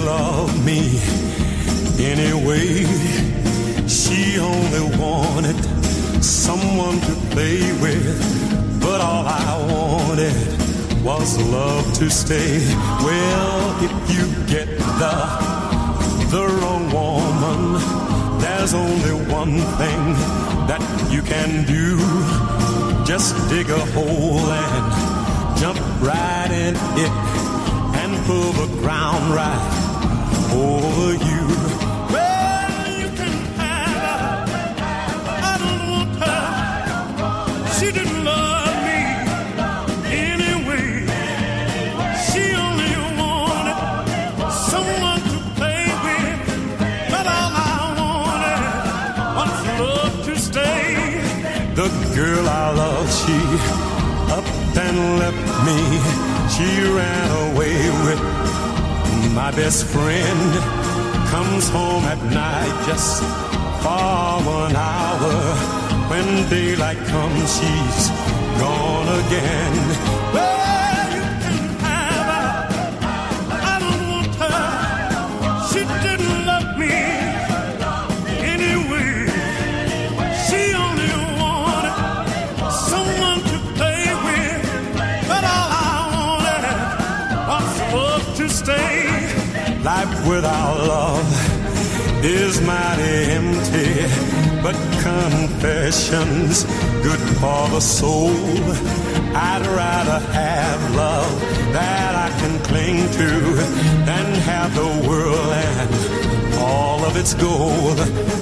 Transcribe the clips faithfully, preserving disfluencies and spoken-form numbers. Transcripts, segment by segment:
love me anyway. She only wanted someone to play with, but all I wanted was love to stay. Well, if you get the the wrong woman, there's only one thing that you can do. Just dig a hole and jump right in it and pull the ground right over you. Well, you can have her. I don't want her. She didn't love me anyway. She only wanted someone to play with, but all I wanted was love to stay. The girl I love, she up and left me. She ran away with my best friend. Comes home at night just for one hour. When daylight comes, she's gone again. Well, you can have her. I don't want her. She didn't love me anyway. She only wanted someone to play with, but all I wanted was love to stay. Life without love is mighty empty, but confession's good for the soul. I'd rather have love that I can cling to than have the world and all of its gold.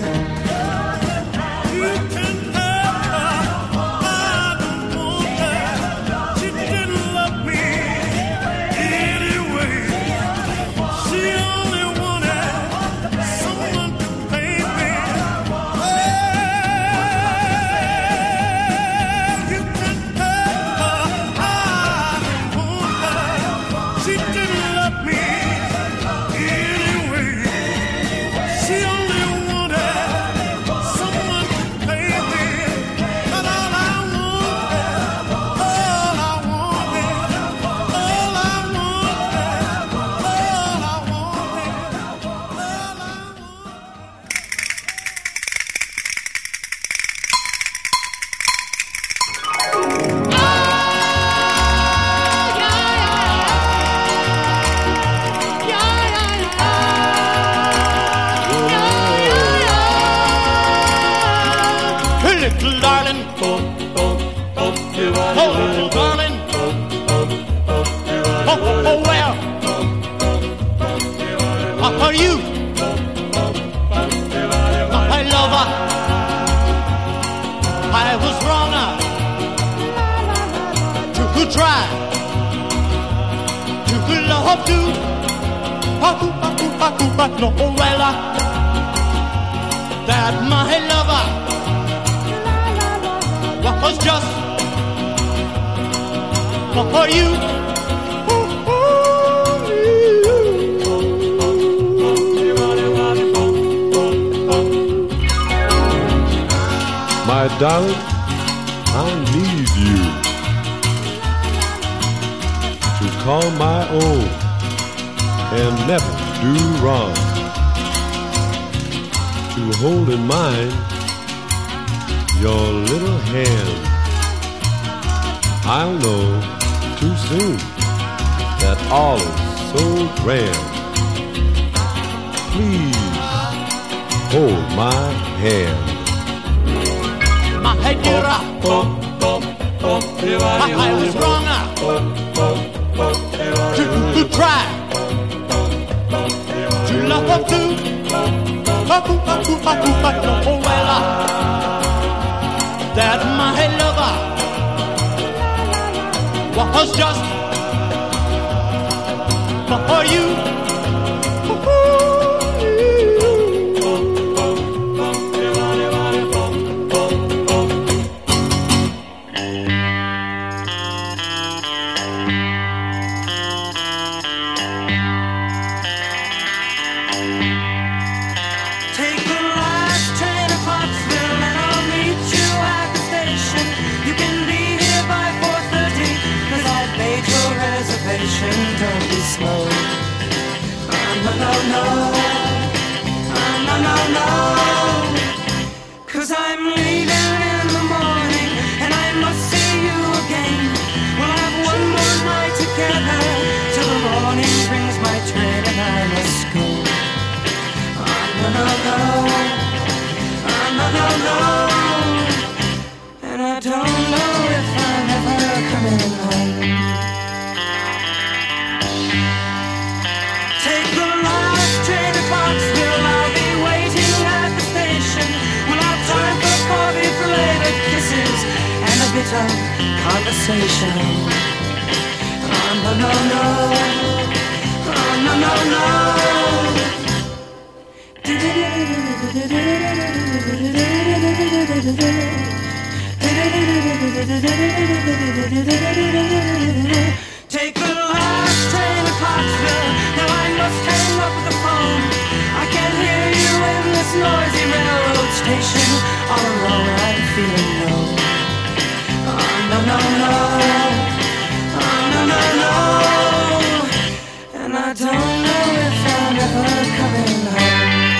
My darling, I need you to call my own and never do wrong, to hold in mind your little hand. I'll know too soon that all is so grand. Please hold my hand. My dear, oh, oh, oh, I was wrong to, to try to love her too. But no, well, that my lover was just for you. Don't be slow. no, no, oh, no, no, no. 'Cause I'm leaving in the morning and I must see you again. We'll have one more night together till the morning brings my train and I must go. Oh, no, no, no, oh, no, no, no. And I don't know if I'm ever coming home. Take the last train to Clarksville, I'll be waiting at the station. We'll have time for coffee, flavored kisses, and a bit of conversation. Oh, no, no, no, oh, no, no, no. Take the last train to Clarksville. Now I must hang up the phone. I can't hear you in this noisy railroad station. All alone I'm feeling low. Oh, no, no, no. Oh, no, no, no. And I don't know if I'm ever coming home.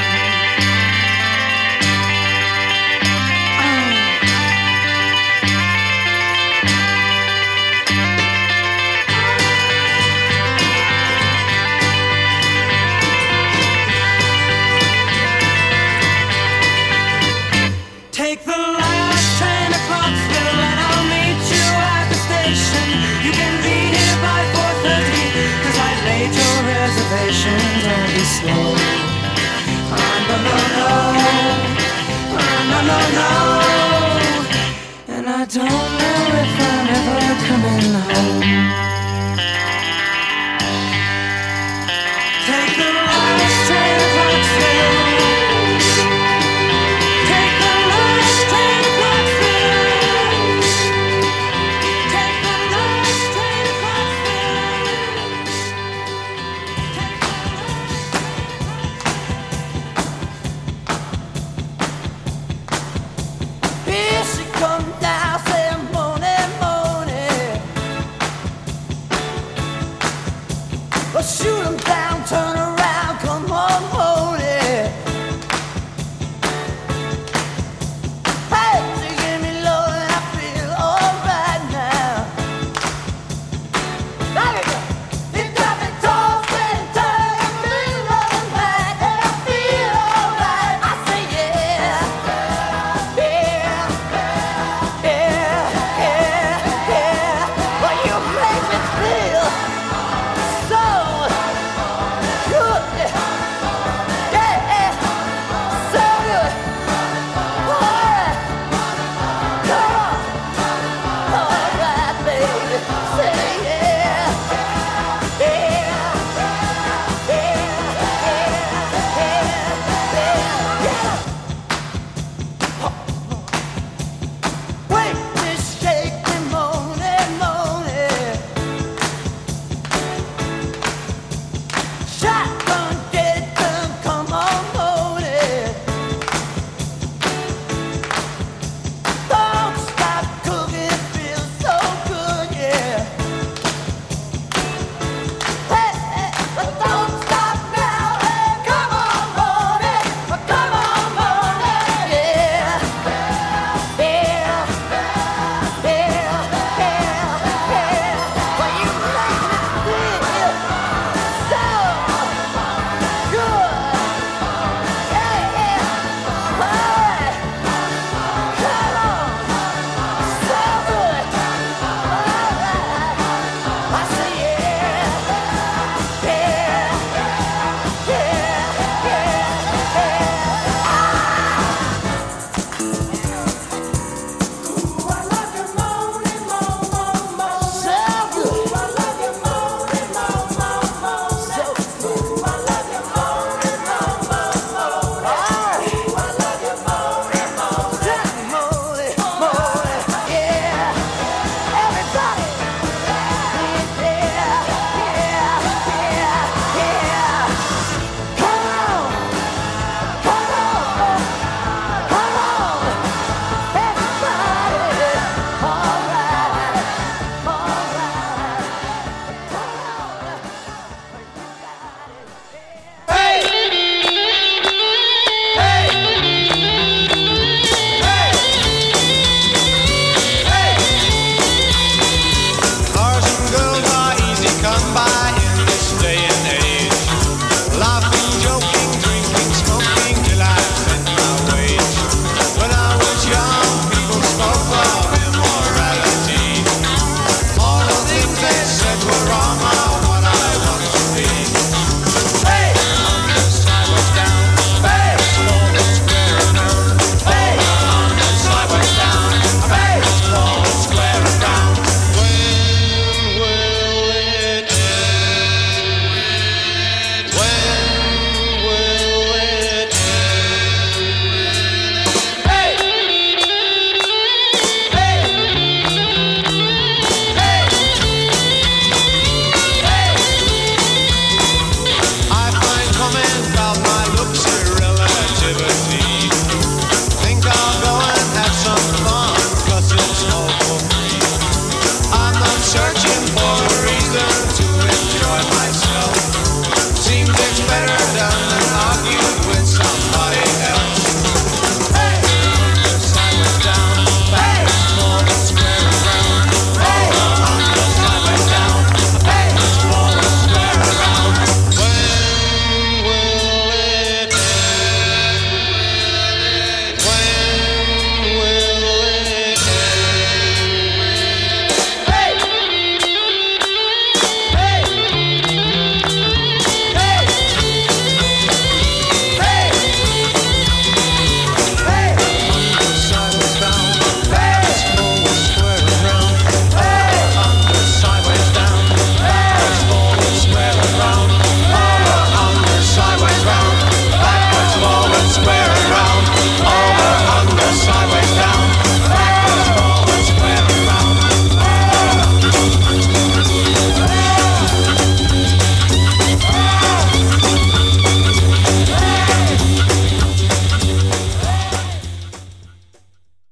Take the last train to Clarksville and I'll meet you at the station. You can be here by four thirty, 'cause I've made your reservation. Don't be slow. Oh, no, no, no. Oh, no, no, no. And I don't know